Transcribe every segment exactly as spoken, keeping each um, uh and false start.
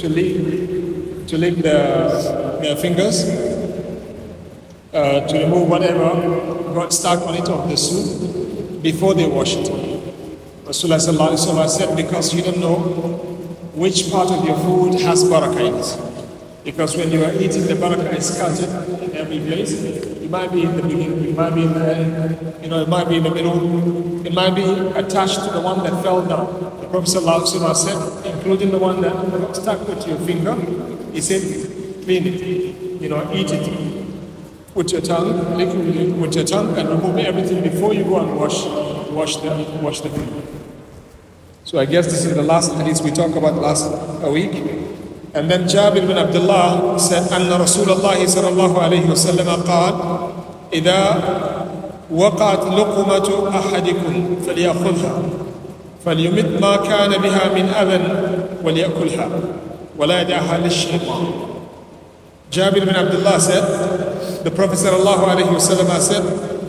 to lick, to lick the, their fingers, uh, to remove whatever got stuck on it of the soup before they wash it. Rasulullah sallallahu alaihi wasallam said, because you don't know which part of your food has barakah in it. Because when you are eating, the barakah is scattered in every place. It might be in the beginning, it might be in the, you know, it might be in the middle, it might be attached to the one that fell down. The Prophet ﷺ said, including the one that got stuck with your finger, he said, clean it, you know, eat it with your tongue, lick it with your tongue, and remove everything before you go and wash, wash the, wash the finger. So I guess this is the last hadith we talked about last a week. And then Jabir bin Abdullah said, أن رسول الله صلى الله عليه وسلم قال إذا وقعت لقمة أحدكم فليأخذها فليمت ما كان بها من أذى وليأكلها ولا يدعها للشيطان. Jabir bin Abdullah said, the Prophet صلى الله عليه وسلم said,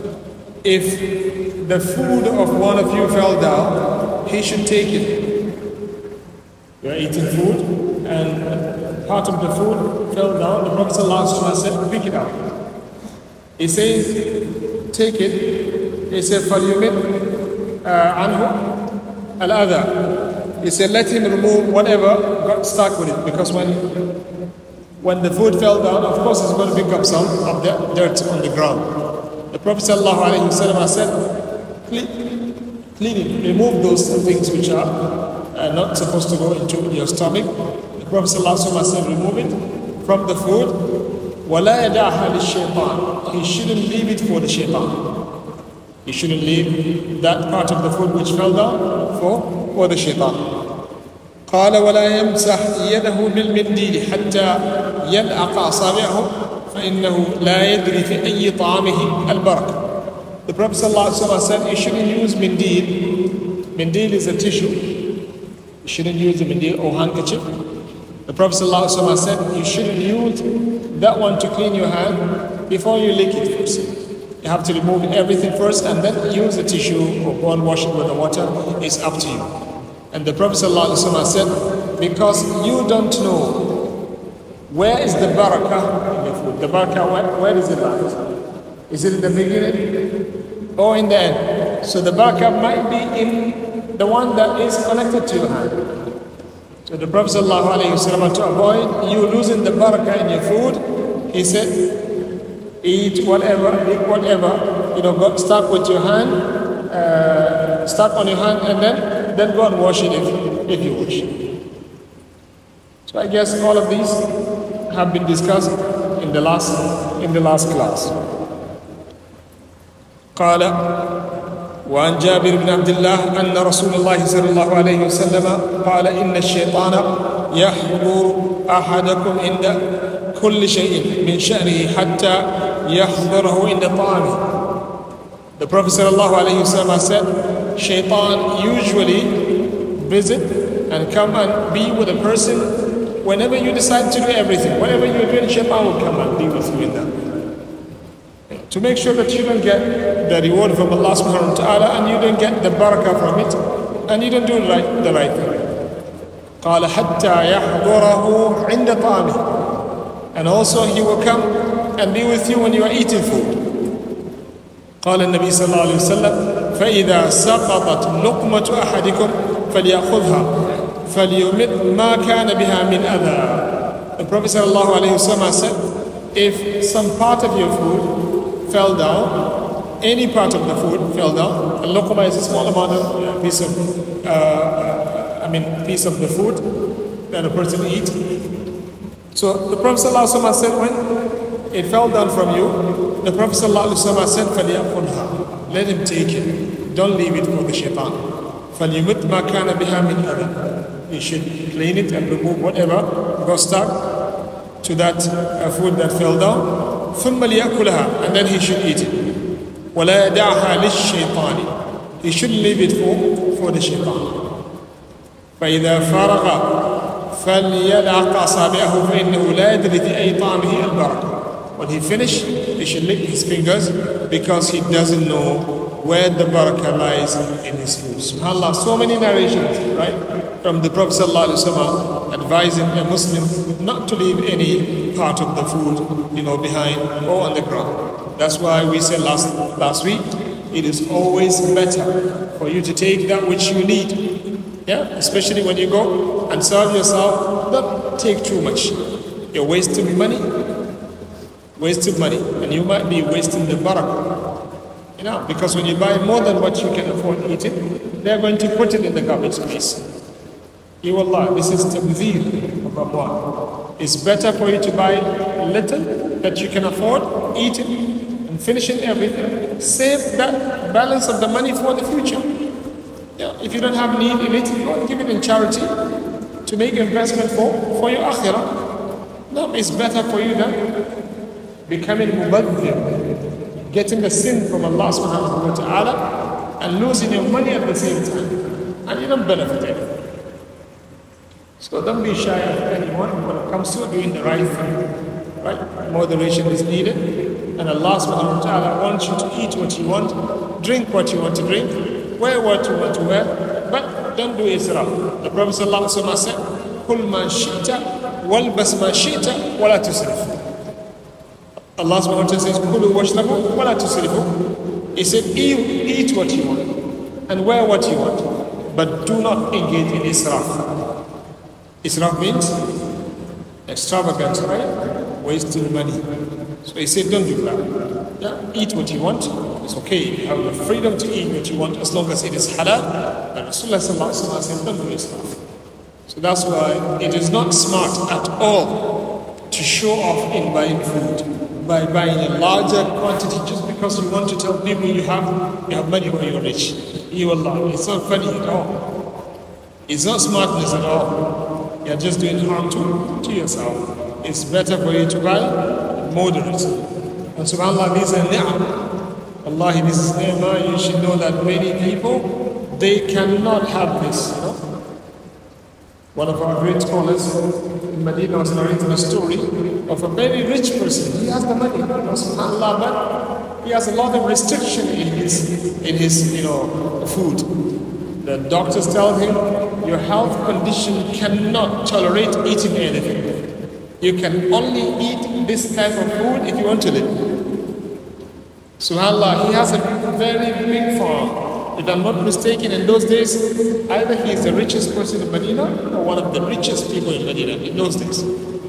if the food of one of you fell down, he should take it. You are eating food, and part of the food fell down. The Prophet ﷺ said, pick it up. He says, take it. He said, فَلْيُمِتْ عَنْهُ الْأَذَى. He said, let him remove whatever got stuck with it. Because when, when the food fell down, of course it's going to pick up some of the dirt on the ground. The Prophet ﷺ said, clean, clean it. Remove those things which are uh, not supposed to go into your stomach. The Prophet ﷺ said, remove it from the food. وَلَا يَدَعْهَا لِلشَّيْطَانِ. He shouldn't leave it for the shaitan. He shouldn't leave that part of the food which fell down for, for the shaitan. قال ولا يمسح يده بالمنديل حتى يلعق أصابعه فإنه لا يدري في أي طعامه البركة. The Prophet ﷺ said, you shouldn't use mindil. Mindil is a tissue. You shouldn't use a mindil or handkerchief. The Prophet ﷺ said, you shouldn't use that one to clean your hand before you lick it first. You have to remove everything first and then use the tissue or go and wash it with the water. It's up to you. And the Prophet ﷺ said, because you don't know where is the barakah in the food. The barakah, where, where is it at? Is it in the beginning or in the end? So the barakah might be in the one that is connected to your hand. So the Prophet ﷺ, to avoid you losing the barakah in your food, he said, eat whatever, eat whatever, you know, got stuck with your hand, uh, stuck on your hand, and then, then go and wash it if, if you wish. So I guess all of these have been discussed in the last, in the last class. قال وعن جابر بن عبد الله أن رسول الله صلى الله عليه وسلم قال إن الشيطان يحضر أحدكم عند كل شيء من شأنه حتى يحضره عند طعامه. The Prophet صلى الله عليه وسلم said, Shaitan usually visit and come and be with a person whenever you decide to do everything. Whatever you're doing, Shaitan will come and be with you in that. To make sure that you don't get the reward from Allah subhanahu wa ta'ala and you don't get the barakah from it and you don't do the right, the right thing. قال حتى يحضره عند طعامه. And also he will come and be with you when you are eating food. قال النبي صلى الله عليه وسلم فإذا سقطت لقمة أحدكم فليأخذها فليمت ما كان بها من أذى. The Prophet صلى الله عليه وسلم said, if some part of your food fell down, any part of the food fell down. A luqma is a small amount of uh, piece of, uh, I mean, piece of the food that a person eats. So the Prophet ﷺ said, when it fell down from you, the Prophet ﷺ said, فَلْيَأْخُذْهَا. Let him take it. Don't leave it for the shaitan. فَلْيُمِتْ مَا كَانَ بِهَا مِنْ أَذًى. He should clean it and remove whatever got stuck to that uh, food that fell down. ثم ليأكلها, and then he should eat it. ولا يدعها للشيطان. He shouldn't leave it for, for the shaitan. فإذا فرغ فليلعق أصابعه فإنه لا يدري في أي طعمه البركة. When he finished, he should lick his fingers because he doesn't know where the barakah lies in his food. SubhanAllah, so many narrations, right, from the Prophet ﷺ advising a Muslim not to leave any part of the food, you know, behind or on the ground. That's why we said last last week, it is always better for you to take that which you need. Yeah, especially when you go and serve yourself, don't take too much. You're wasting money, wasting money, and you might be wasting the barakah. You know, because when you buy more than what you can afford eating, they're going to put it in the garbage place. You Allah, this is tabdhir of amwal. It's better for you to buy little that you can afford, eat it, and finishing everything. Save that balance of the money for the future. Yeah, if you don't have need in it, go and give it in charity to make investment for, for your akhirah. No, it's better for you than becoming mubadhir, getting the sin from Allah subhanahu wa ta'ala and losing your money at the same time. And you don't benefit anything. So don't be shy of anyone when it comes to doing the right thing. Right? Moderation is needed. And Allah subhanahu wa ta'ala wants you to eat what you want, drink what you want to drink, wear what you want to wear, but don't do israf. The Prophet sallallahu alaihi wasallam said, "Kul ma shi'ta, walbas ma shi'ta, wala tusrif." Allah subhanahu wa ta'ala says, "Kulu washrabu, wala tusrifu." He said, eat, eat what you want and wear what you want, but do not engage in israf. Israf means extravagance, right? Wasting money. So he said, don't do that. Yeah, eat what you want. It's okay. You have the freedom to eat what you want as long as it is halal. But Rasulullah sallallahu alaihi wasallam said, don't do israf. So that's why it is not smart at all to show off in buying food by buying a larger quantity just because you want to tell people you have you have money when you're rich. You Allah. It's not funny at all. It's not smartness at all. You're just doing harm to, to yourself. It's better for you to buy moderate. And subhanAllah, these are ni'am. Wallahi, this is ni'mah. You should know that many people, they cannot have this. You know? One of our great scholars in Medina was narrating a story of a very rich person. He has the money, subhanAllah, but he has a lot of restriction in his, in his, you know, food. The doctors tell him, your health condition cannot tolerate eating anything. You can only eat this type of food if you want to live. SubhanAllah, he has a very big farm. If I'm not mistaken, in those days, either he is the richest person in Medina or one of the richest people in Medina in those days.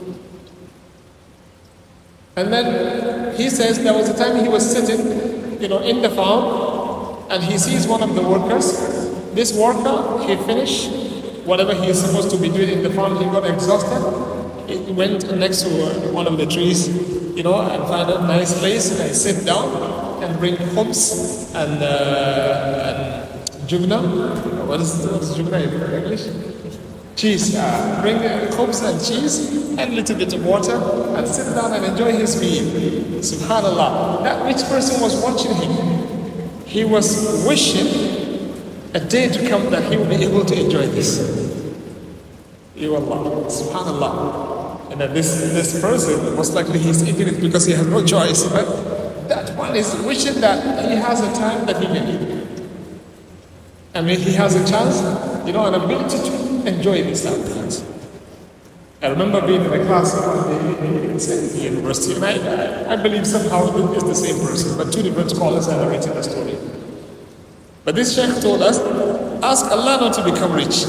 And then he says there was a time he was sitting, you know, in the farm, and he sees one of the workers. This worker, he finished whatever he is supposed to be doing in the farm. He got exhausted. He went next to one of the trees, you know, and found a nice place and sit down and bring khubz and, uh, and jubna. What is, what is jubna in English? Cheese. Uh, bring khubz and cheese and a little bit of water and sit down and enjoy his meal. Subhanallah. That rich person was watching him. He was wishing a day to come that he will be able to enjoy this. You Allah, subhanallah. And then this, this person, most likely he's eating it because he has no choice. But that one is wishing that he has a time that he can eat. I mean, he has a chance, you know, an ability to enjoy these type of things. I remember being in a class in the university, and I, I believe somehow it's the same person, but two different scholars are narrating the story. But this sheikh told us, ask Allah not to become rich.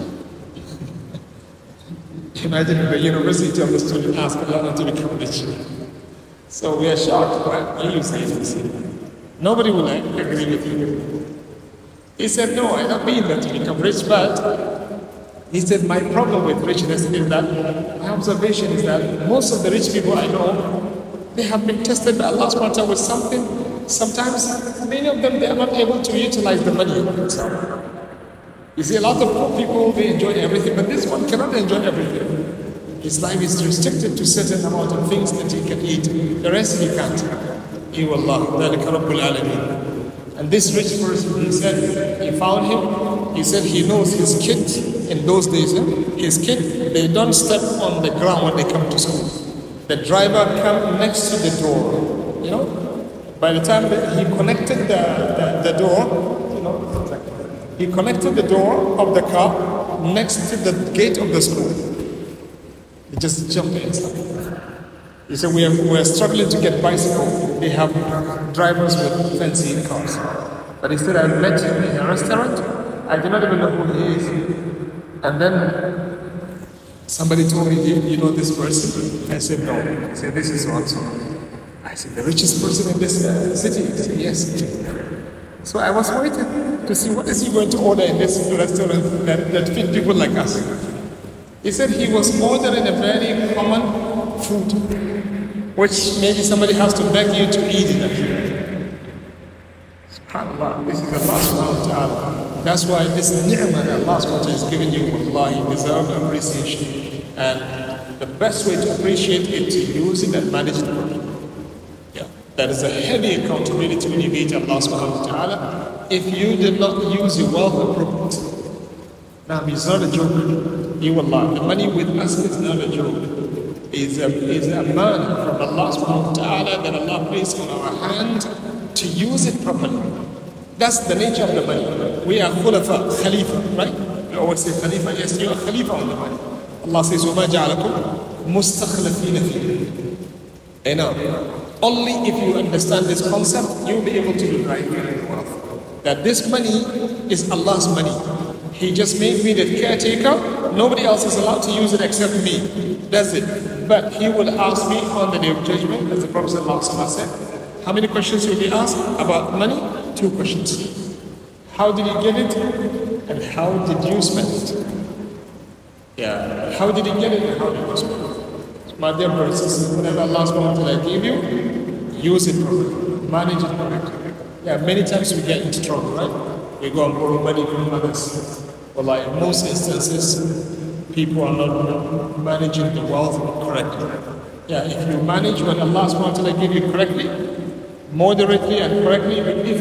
Imagine in the university of the student, ask Allah not to become rich. So we are shocked. Why are you saying this? Nobody will agree with you. He said, no, I don't mean that to become rich, but he said, my problem with richness is that, my observation is that most of the rich people I know, they have been tested by Allah subhanahu wa ta'ala with something. Sometimes, many of them, they are not able to utilize the money themselves. You see, a lot of poor people, they enjoy everything, but this one cannot enjoy everything. His life is restricted to certain amount of things that he can eat. The rest he can't. You Allah, ذَلِكَ رَبُّ الْعَالَمِينَ. And this rich person, he said, he found him, he said he knows his kids in those days, eh? His kids, they don't step on the ground when they come to school. The driver comes next to the door, you know? By the time that he connected the, the, the door, you know, he connected the door of the car next to the gate of the school. He just jumped inside. He said, we are, we are struggling to get bicycle. They have drivers with fancy cars. But he said, I met him in a restaurant. I do not even know who he is. And then somebody told me, you, you know this person? I said, no. He said, this is so-and-so. I said, the richest person in this uh, city? He said, yes. So I was waiting to see what is he going to order in this restaurant that, that fit people like us. He said he was ordering a very common food, which maybe somebody has to beg you to eat it. SubhanAllah, this is Allah subhanahu wa ta'ala. That's why this ni'mah that Allah subhanahu wa ta'ala has given you, wallahi, deserve appreciation. And the best way to appreciate it is to use it and manage it properly. Yeah. That is a heavy accountability when you meet Allah subhanahu wa ta'ala. If you did not use your wealth appropriately. Now, it's not a joke. You Allah, the money with us is not a joke. Is a, is a man from Allah subhanahu wa ta'ala that Allah placed on our hand to use it properly. That's the nature of the money. We are khulafa, khalifa, right? We always say khalifa, yes, you are khalifa on the money. Allah says, وَمَا جَعَلَكُمْ مُسْتَخْلَفِينَ فِيهِ. And now, only if you understand this concept, you'll be able to do right with wealth. That this money is Allah's money. He just made me the caretaker. Nobody else is allowed to use it except me. That's it. But he will ask me on the day of judgment, as the Prophet ﷺ said. How many questions will be asked about money? Two questions. How did you get it? And how did you spend it? Yeah. How did you get it and how did you spend it? My dear brothers and sisters, whatever Allah subhanahu wa ta'ala gave you, use it properly. Manage it correctly. Yeah, many times we get into trouble, right? We go and borrow money from others. Well, like in most instances, people are not managing the wealth correctly. Yeah, if you manage what Allah subhanahu wa ta'ala gave you correctly, moderately and correctly,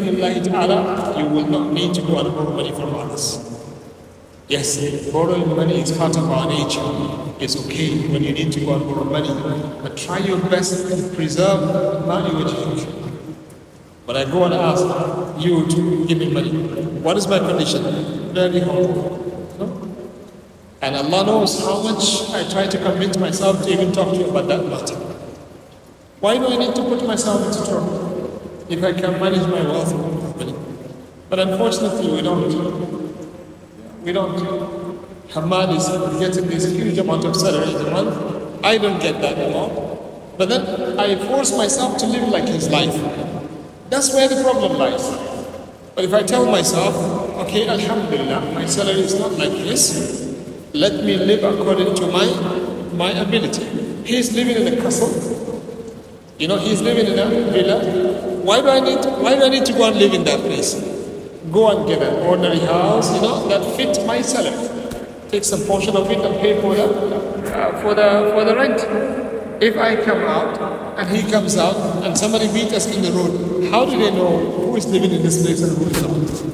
you will not need to go and borrow money from others. Yes, borrowing money is part of our nature. It's okay when you need to go and borrow money, but try your best to preserve money which you have. But I go and ask you to give me money. What is my condition? Very humble. No? And Allah knows how much I try to convince myself to even talk to you about that matter. Why do I need to put myself into trouble if I can manage my wealth properly? But unfortunately, we don't. We don't. Hamad is getting this huge amount of salary a month. I don't get that amount. But then I force myself to live like his life. That's where the problem lies. But if I tell myself, okay, alhamdulillah, my salary is not like his, let me live according to my, my ability. He's living in a castle. You know, he's living in a villa. Why do I need to, why do I need to go and live in that place? Go and get an ordinary house, you know, that fits my salary. Take some portion of it and pay for the, uh, for the, for the rent. If I come out and he comes out and somebody meets us in the road, how do they know who is living in this place and who is not?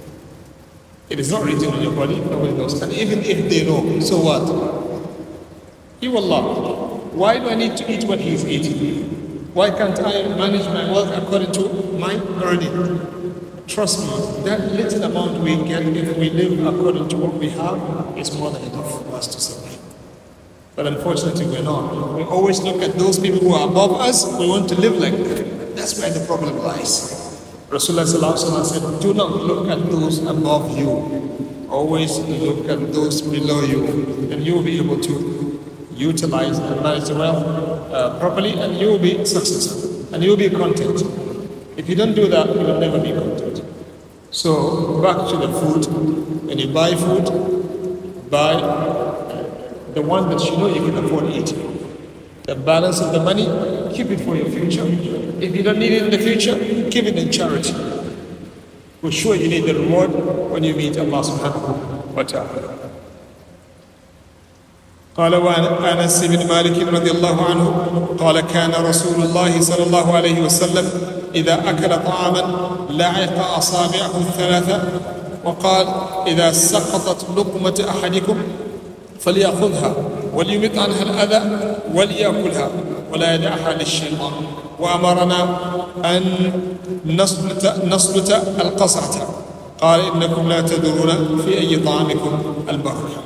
It is not written on your body, nobody knows. And even if they know, so what? You Allah, why do I need to eat what he is eating? Why can't I manage my wealth according to my earning? Trust me, that little amount we get if we live according to what we have is more than enough for us to survive. But unfortunately, we're not. We always look at those people who are above us, we want to live like them. That's where the problem lies. Rasulullah said, do not look at those above you. Always look at those below you. And you will be able to utilize and manage the wealth uh, properly, and you will be successful. And you will be content. If you don't do that, you will never be content. So, back to the food. When you buy food, buy the one that you know you can afford eating. The balance of the money, keep it for your future. If you don't need it in the future, give it in charity. For sure you need the reward when you meet Allah subhanahu wa ta'ala. قال وعن أنس بن مالك رضي الله عنه قال كان رسول الله صلى الله عليه وسلم إذا أكل طعاما لعق أصابعه الثلاثة وقال إذا سقطت لقمة أحدكم فليأخذها وليمط عنها الأذى وليأكلها ولا يدعها للشيطان وأمرنا أن نصلت نصلت القصعة قال إنكم لا تدرون في أي طعامكم البركة.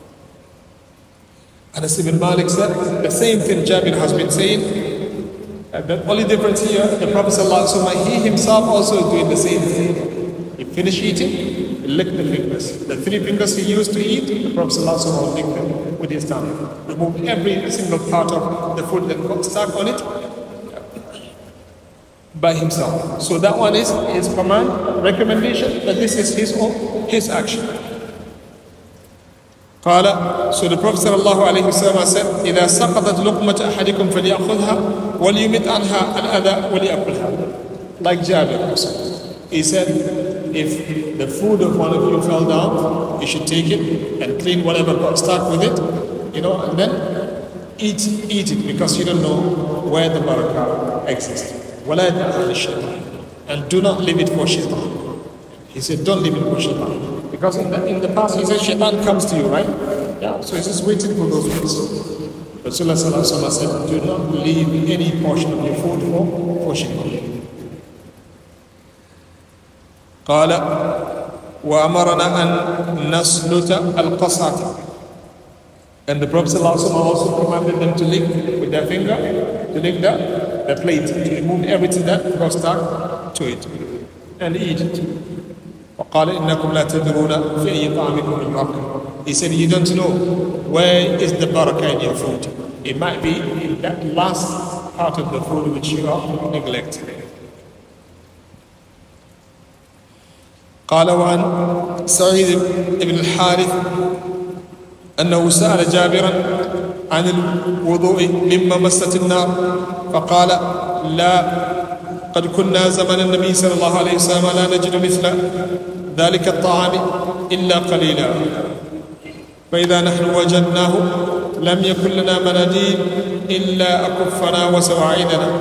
Anas ibn Malik said the same thing Jabir has been saying. Uh, the only difference here, the Prophet ﷺ, he himself also is doing the same thing. He finished eating, he licked the fingers. The three fingers he used to eat, the Prophet ﷺ will lick them with his tongue. Remove every single part of the food that got stuck on it by himself. So that one is his command, recommendation, that this is his own, his action. قال, so the Prophet sallallahu alayhi wa sallam said, إذا سقطت لقمة أحدكم فليأخذها وليمت عنها الأذى وليأكلها. Like Jabir also. He said, if the food of one of you fell down, you should take it and clean whatever got stuck with it, you know, and then eat, eat it, because you don't know where the barakah exists. ولا يدعها للشيطان. And do not leave it for shaitan. He said, don't leave it for shaitan. Because in the, in the past, he said, shaitan comes to you, right? Yeah, so he's just waiting for those things. Rasulullah sallallahu alaihi wasallam said, do not leave any portion of your food for, for shaitan. قال وأمرنا أن نسلت القصعة. And the Prophet sallallahu alaihi wasallam also commanded them to lick with their finger, to lick the, the plate, to remove everything that got stuck to it, and eat it. وقال إنكم لا تدرون في أي طعامكم البركة. He said, you don't know where is the barakah in your food. It might be in that last part of the food which you are neglecting. قال وعن سعيد بن الحارث أنه سأل جابرا عن الوضوء مما مست النار فقال لا قد كنا زمن النبي صلى الله عليه وسلم لا نجد مثل ذلك الطعام إلا قليلا فإذا نحن وجدناه لم يكن لنا مناديل إلا أكفنا وسواعدنا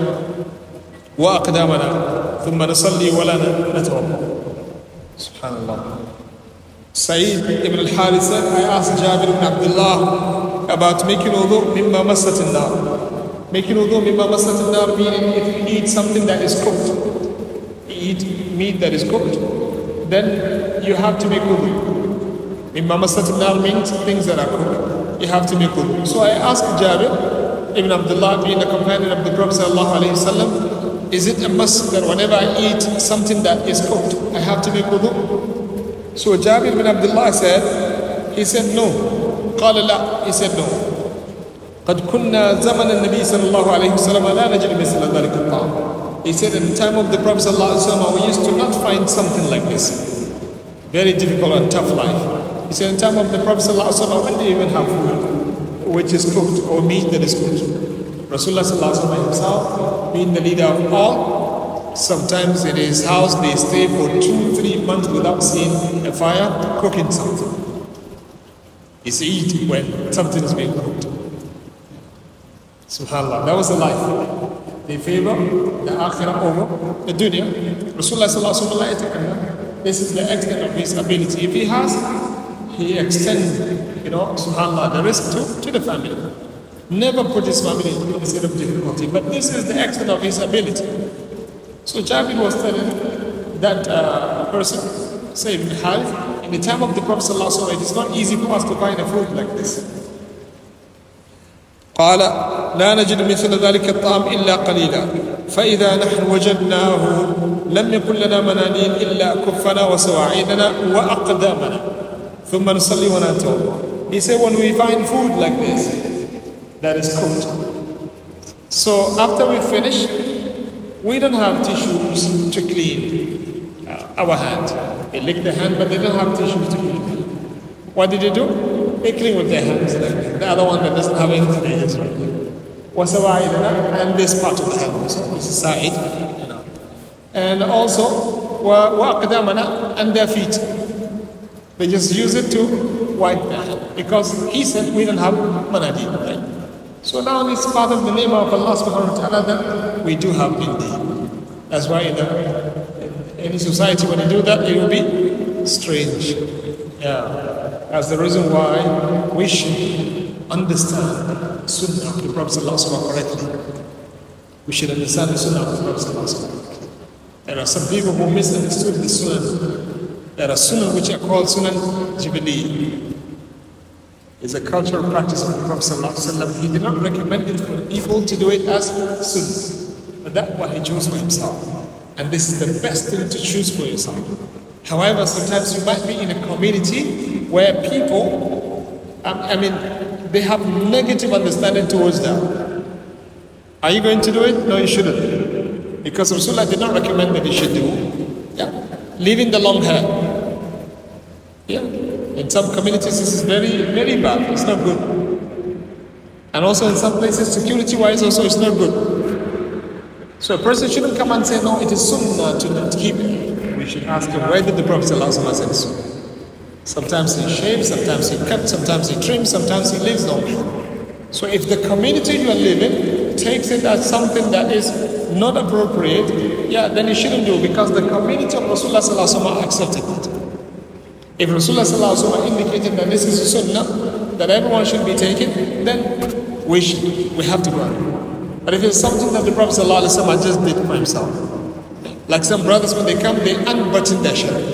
وأقدامنا ثم نصلي ولا نتوضأ. Subhanallah. Sa'id ibn al-Harith said, I asked Jabir ibn Abdullah about making wudu mimma massat an-nar. Making wudu mimma massat an-nar meaning if you eat something that is cooked, you eat meat that is cooked, then you have to make wudu. Mimma massat an-nar means things that are cooked. You have to make wudu. So I asked Jabir ibn Abdullah, being a companion of the Prophet sallallahu alayhi wa sallam, is it a must that whenever I eat something that is cooked, I have to make wudu? So Jabir bin Abdullah said, he said no. قال لا, he said no. قد كنا زمن النبي صلى الله عليه وسلم لا نجد مثل ذلك الطعام. He said, in the time of the Prophet صلى الله عليه وسلم, we used to not find something like this. Very difficult and tough life. He said, in the time of the Prophet صلى الله عليه وسلم, when do you even have food which is cooked or meat that is cooked? Rasulullah sallallahu alaihi wasallam himself, being the leader of all, sometimes in his house they stay for two, three months without seeing a fire cooking something. It's eating when something is being cooked. Subhanallah, that was the life. They favor the akhirah over the dunya. Rasulullah sallallahu alaihi wasallam, this is the extent of his ability. If he has, he extends, you know, subhanallah, the risk to, to the family. Never put his family in a state of difficulty. But this is the extent of his ability. So Jabir was telling that uh, person, say Ibn Harith, in the time of the Prophet ﷺ, it is not easy for us to find a food like this. قال لا نجد مثل ذلك الطعام إلا قليلا فإذا نحن وجدناه لم يكن لنا مناديل إلا كفنا وسواعدنا وأقدامنا ثم نصلي ونتوضأ. He said when we find food like this that is cooked, so after we finish, we don't have tissues to clean uh, our hand. They lick the hand, but they don't have tissues to clean. What did they do? They clean with their hands. The other one that doesn't have anything, they just right. And this part of the hand also, which is side, you know. And also, وَأَقْدَامَنَا, and their feet. They just use it to wipe their hand. Because he said we don't have manadi, right? So now it's part of the name of Allah subhanahu wa ta'ala that we do have indeed. That's why in, the, in any society when you do that, it will be strange. Yeah. That's the reason why we should understand the Sunnah of the Prophet ﷺ correctly. we should understand the Sunnah of the Prophet ﷺ. There are some people who misunderstood the Sunnah. There are Sunnah which are called Sunnah Jibreel. It's a cultural practice of the Prophet ﷺ. He did not recommend it for people to do it as Sunnah, but that's what he chose for himself. And this is the best thing to choose for yourself. However, sometimes you might be in a community where people, um, I mean, they have negative understanding towards that. Are you going to do it? No, you shouldn't. Because Rasulullah did not recommend that you should do. Yeah. Leaving the long hair. Yeah. In some communities, this is very, very bad. It's not good. And also in some places, security-wise, also it's not good. So a person shouldn't come and say, no, it is sunnah to not keep it. We should ask him, where did the Prophet ﷺ say sunnah? Sometimes he shaves, sometimes he cuts, sometimes he trims, sometimes he lives long. So if the community you are living takes it as something that is not appropriate, yeah, then you shouldn't do it, because the community of Rasulullah ﷺ accepted it. If Rasulullah ﷺ indicated that this is a sunnah, that everyone should be taken, then we, should, we have to go. But if it's something that the Prophet ﷺ just did for himself, like some brothers when they come, they unbutton their shirt.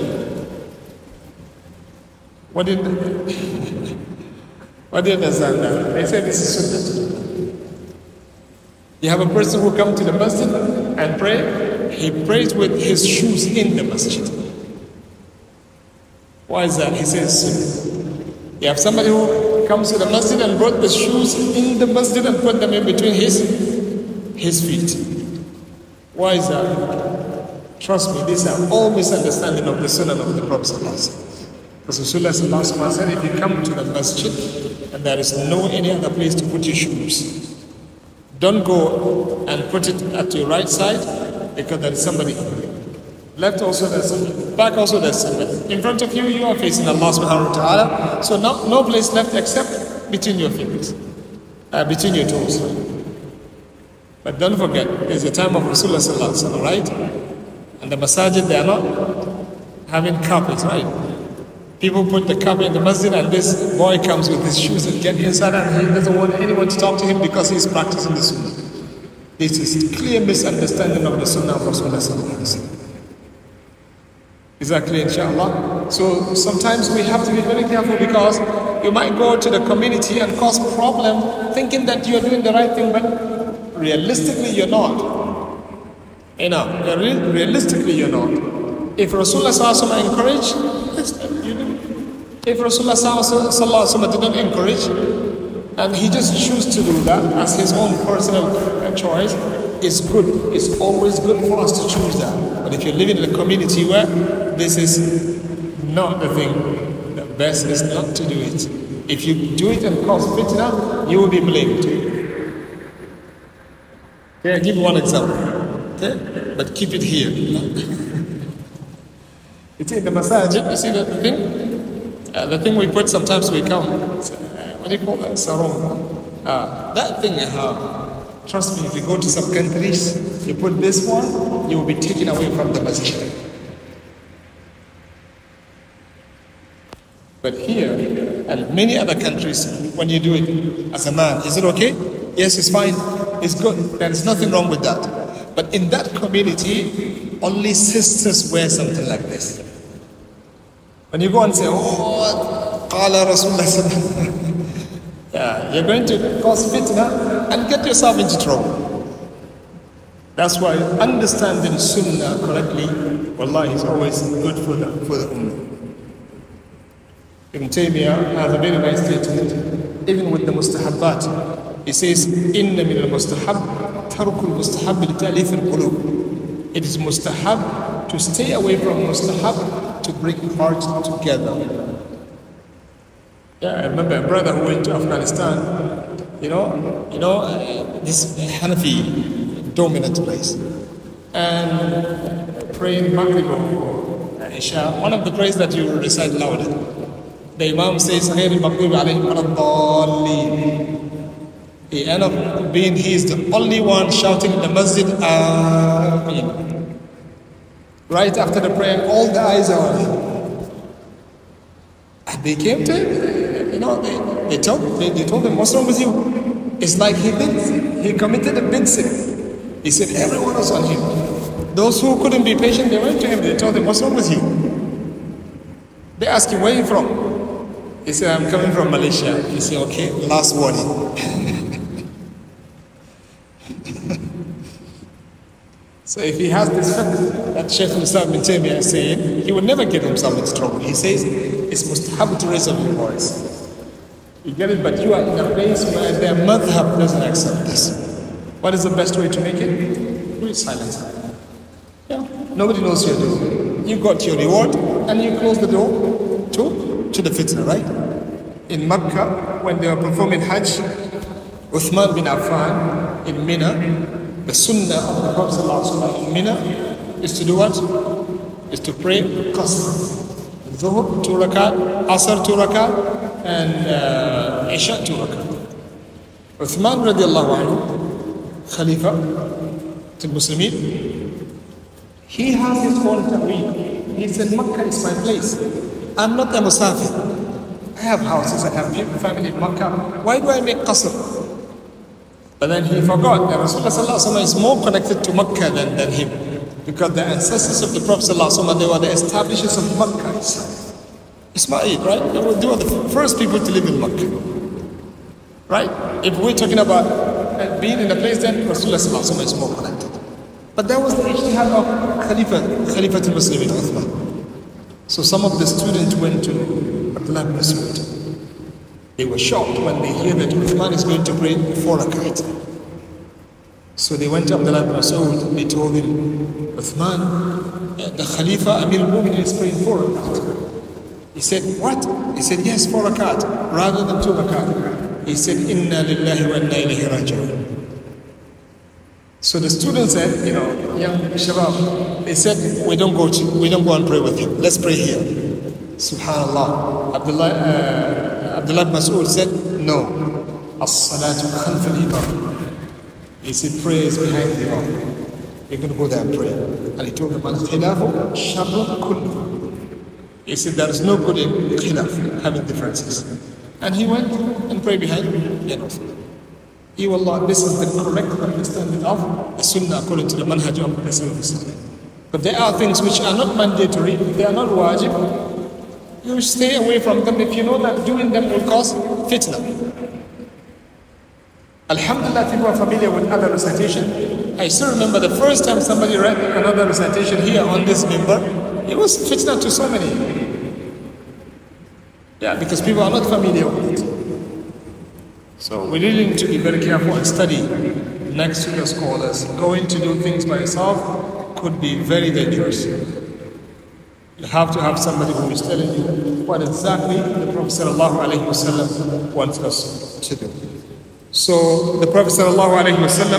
What did what do you understand that? They say this is sunnah. You have a person who comes to the masjid and pray, he prays with his shoes in the masjid. Why is that? He says sunnah. You have somebody who comes to the masjid and brought the shoes in the masjid and put them in between his his feet. Why is that? Trust me, these are all misunderstanding of the sunnah of the Prophet. Because Rasulullah said, if you come to the masjid and there is no any other place to put your shoes, don't go and put it at your right side, because there is somebody. Left also there's somebody. Back also there's somebody. In front of you, you are facing Allah subhanahu wa ta'ala. So no, no place left except between your fingers, uh, between your toes. But don't forget, there's a time of Rasulullah sallallahu alaihi wasallam, right? And the masajid, they are not having carpets, right? People put the carpet in the masjid, and this boy comes with his shoes and get inside, and he doesn't want anyone to talk to him because he's practicing the sunnah. This is clear misunderstanding of the sunnah of Rasulullah sallallahu alaihi wasallam. Is that clear, inshallah? So sometimes we have to be very careful, because you might go to the community and cause problem thinking that you're doing the right thing, but realistically you're not. You know, realistically you're not. If Rasulullah sallallahu alaihi wasallam encouraged, you do. If Rasulullah sallallahu alaihi wasallam did not encourage, and he just chose to do that as his own personal choice, it's good. It's always good for us to choose that. But if you're living in a community where this is not the thing, the best is not to do it. If you do it and cause fitna, you will be blamed. Okay, I'll give you one example. Okay? But keep it here. It's in the masajid, you see the thing? Uh, the thing we put sometimes we come. Uh, what do you call that? Sarong. Uh, that thing, uh, trust me, if you go to some countries, you put this one, you will be taken away from the masjid. But here, and many other countries, when you do it as a man, is it okay? Yes, it's fine. It's good. There is nothing wrong with that. But in that community, only sisters wear something like this. When you go and say, oh, qala Rasulullah, yeah, you're going to cause fitna and get yourself into trouble. That's why understanding sunnah correctly, wallahi, is always good for the, for the ummah. Ibn Taymiyyah has a very nice statement, even with the mustahabbat. He says, inna min al-mustahab tarku al-mustahab li-ta'lif al-qulub. It is mustahab to stay away from mustahab to bring hearts together. Yeah, I remember a brother who went to Afghanistan, you know, you know, uh, this Hanafi dominant place, and praying Maghrib or Isha, one of the prayers that you recite louder. The Imam says, غير المغضوب عليهم ولا الضالين. He ended up being, he is the only one shouting in the masjid, Ameen. Right after the prayer, all the eyes are on him. And they came to him, you know, they, they, told, they, they told him, what's wrong with you? It's like he did, he committed a big sin. He said everyone was on him. Those who couldn't be patient, they went to him. They told him, what's wrong with you? They asked him, where are you from? He said, I'm coming from Malaysia. He said, okay, last warning. So if he has this fact that Shaykh al-Islam ibn Taymiyyah is saying, he will never get himself into trouble. He says, it's mustahab to raise up your voice. You get it, but you are in a place where their madhab doesn't accept this. What is the best way to make it? Do it silently. Yeah. Nobody knows you're doing. You got your reward and you close the door to, to the fitna, right? In Makkah, when they were performing Hajj, Uthman bin Affan in Mina, the sunnah of the Prophet ﷺ in Mina is to do what? Is to pray qasr. Dhuhr, two rakat, Asr, two rakat, and uh, Isha, two rakat. Uthman radiallahu anhu, Khalifa to Muslimin, he has his own tawheed. He said, Makkah is my place. I'm not a musafir. I have houses, I have people, family in Makkah. Why do I make qasr? But then he forgot that Rasulullah is more connected to Makkah than, than him. Because the ancestors of the Prophet ﷺ, they were the establishers of Makkah. Ismail, right? They were, they were the first people to live in Makkah. Right? If we're talking about being in a place, then Rasulullah is more connected. But that was the ijtihad of Khalifa, Khalifa al-Muslimin Uthman. So some of the students went to Abdullah ibn Mas'ud. They were shocked when they hear that Uthman is going to pray four rakat. So they went to Abdullah ibn Mas'ud, they told him, Uthman, the Khalifa Amir al-Mu'minin is praying four rakat. He said, what? He said, yes, four rakat, rather than two rakat. He said, Inna lillahi wa inna ilayhi raji'un. So the students said, you know, young Shabab, they said, we don't go to, we don't go and pray with him. Let's pray here. Subhanallah. Abdullah, uh, Abdullah ibn Mas'ud said, no. As-salatu khalf al-imam. He said, prayer is behind the imam. You're going to go there and pray. And he told them, al-khilafu sharrun kullu. He said, there is no good in khilaf, having differences. And he went and prayed behind him. You know. He will Allah, this is the correct understanding of the Sunnah according to the manhaj of the Sunnah. But there are things which are not mandatory, they are not wajib. You stay away from them if you know that doing them will cause fitna. Alhamdulillah, people are familiar with other recitation. I still remember the first time somebody read another recitation here on this member, it was fitna to so many. Yeah, because people are not familiar with it. So we really need to be very careful and study next to the scholars. Going to do things by yourself could be very dangerous. You have to have somebody who is telling you what exactly the Prophet sallallahu alaihi wasallam wants us to do. So the Prophet sallallahu alaihi wasallam,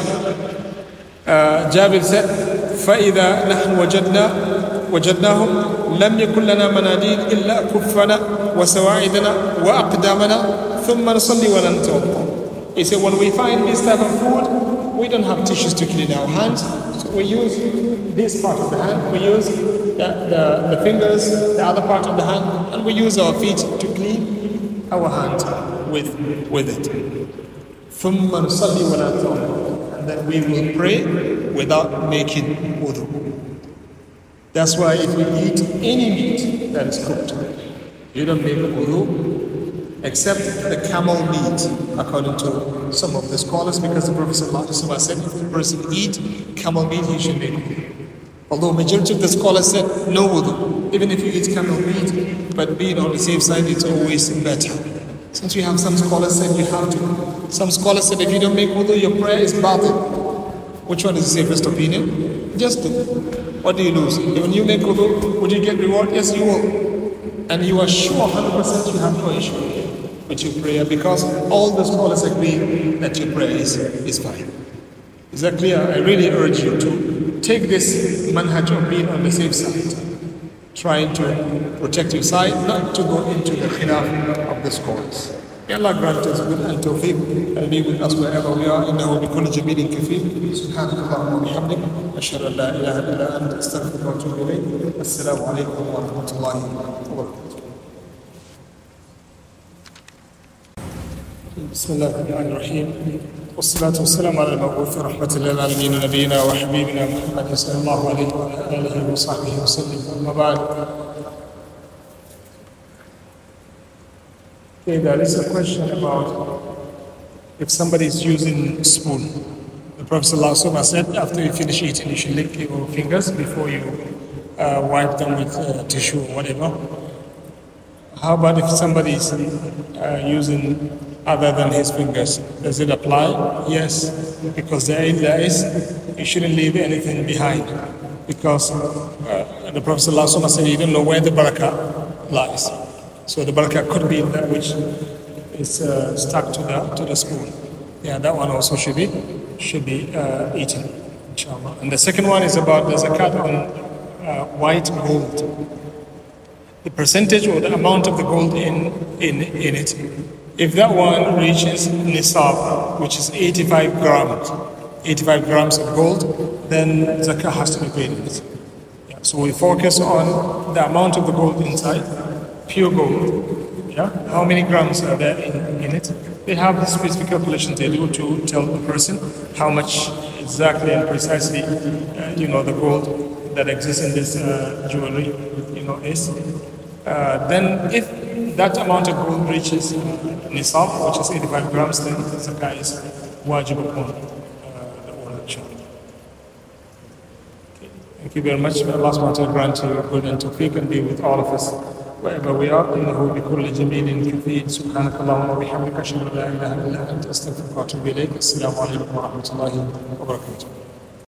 uh, Jabir said, فَإِذَا نَحْنُ وَجَدْنَا وَجَدْنَاهُمْ لَمْ يَكُنْ لَنَا مَنَادِيلٌ إِلَّا كُفَّنَا وَسَوَاعِدَنَا وَأَقْدَامَنَا ثُمَّ نُصَلِّي وَلَا نَتَوَضَّأُ. He said, when we find this type of food, we don't have tissues to clean our hands. So we use this part of the hand, we use the, the, the fingers, the other part of the hand, and we use our feet to clean our hand with, with it. ثُمَّ نُصَلِّي وَلَا نَتَوَضَّأُ. And then we will pray without making wudu. That's why if you eat any meat that is cooked, you don't make wudu except the camel meat, according to some of the scholars, because the Prophet ﷺ said if the person eat camel meat, he should make wudu. Although majority of the scholars said no wudu, even if you eat camel meat, but being on the safe side, it's always better. Since we have some scholars said you have to. Some scholars said if you don't make wudu, your prayer is batil. Which one is the safest opinion? Just do. What do you lose? When you make wudu, would you get reward? Yes, you will. And you are sure one hundred percent you have no issue with your prayer, because all the scholars agree that your prayer is, is fine. Is that clear? I really urge you to take this manhaj of being on the safe side, trying to protect your side, not to go into the khilaf of the scholars. May Allah grant us good and tawfiq and be with us wherever we are. إنه بكل جميل كفيل. سبحانك اللهم وبحمدك أشهد أن لا إله إلا أنت أستغفرك وأتوب إليك. السلام عليكم ورحمة الله وبركاته. بسم الله الرحمن الرحيم. والصلاة والسلام على المبعوث رحمة للعالمين نبينا وحبيبنا محمد صلى الله عليه وعلى آله وصحبه وسلم. أما بعد. Okay, there is a question about if somebody is using a spoon. The Prophet ﷺ said after you finish eating, you should lick your fingers before you uh, wipe them with uh, tissue or whatever. How about if somebody is uh, using other than his fingers? Does it apply? Yes, because there is, there is you shouldn't leave anything behind. Because uh, the Prophet ﷺ said you don't know where the barakah lies. So the barakah could be that which is uh, stuck to the to the spoon. Yeah, that one also should be should be uh, eaten, inshallah. And the second one is about the zakat on uh, white gold. The percentage or the amount of the gold in in in it. If that one reaches nisab, which is eighty-five grams, eighty-five grams of gold, then zakah has to be paid in it. Yeah, so we focus on the amount of the gold inside, pure gold. Yeah, how many grams are there in, in it? They have the specific calculations they do to tell the person how much exactly and precisely, uh, you know, the gold that exists in this uh, jewelry, you know, is. Uh, then if that amount of gold reaches uh, nisab, which is eighty-five grams, then the zakah is wajib upon uh, the owner. Okay. Thank you very much. May Allah subhanahu wa ta'ala grant you good and tawfiq and be with all of us wherever we are. إنه بكل جميل كفيل سبحانك اللهم وبحمدك أشهد أن لا إله إلا أنت أستغفرك وأتوب إليك. السلام عليكم ورحمة الله وبركاته.